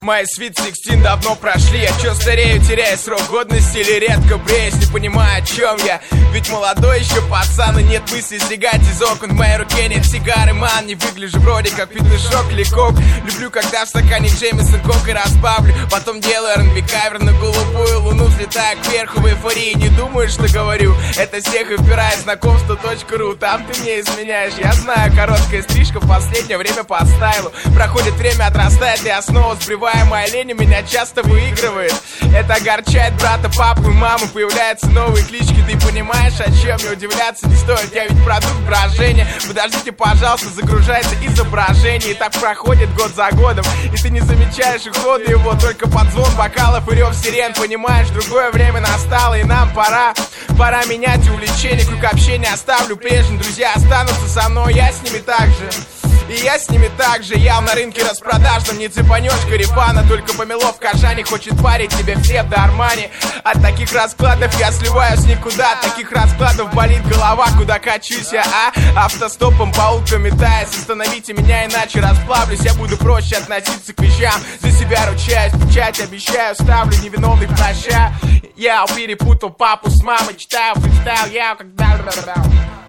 Мои Sweet 16 давно прошли. Я чё старею, теряю срок годности или редко бреюсь, не понимаю, о чем я. Ведь молодой еще пацан, и нет мысли сбегать из окон. В моей руке нет сигары, ман, не выгляжу вроде как петушок или кок. Люблю, когда в стакане Джеймисон кок и разбавлю. Потом делаю R&B кавер на голубую луну, взлетаю кверху в эйфории. Не думаю, что говорю, это всех и впирает знакомство.ру. Там ты мне изменяешь, я знаю, короткая стрижка в последнее время по стайлу. Проходит время, отрастает, и я снова сбриваю. Моя лень меня часто выигрывает. Это огорчает брата, папу и маму. Появляются новые клички, ты понимаешь, о чем мне удивляться не стоит. Я ведь продукт брожения. Подождите, пожалуйста, загружается изображение. И так проходит год за годом, и ты не замечаешь ухода его. Только под звон бокалов и рев сирен. Понимаешь, другое время настало, и нам пора менять увлечение. Круг общения оставлю прежним. Друзья останутся со мной, я с ними так же. И я с ними также, я на рынке распродажном. Не цепанешь корефана, только помело в кашане. Хочет парить тебе все до Армани. От таких раскладов я сливаюсь никуда. От таких раскладов болит голова, куда качусь я, автостопом по улкам метаясь. Остановите меня, иначе расплавлюсь. Я буду проще относиться к вещам. За себя ручаюсь, печать обещаю, ставлю невиновных прощаю. Я перепутал папу с мамой, читаю фристайл, я когда...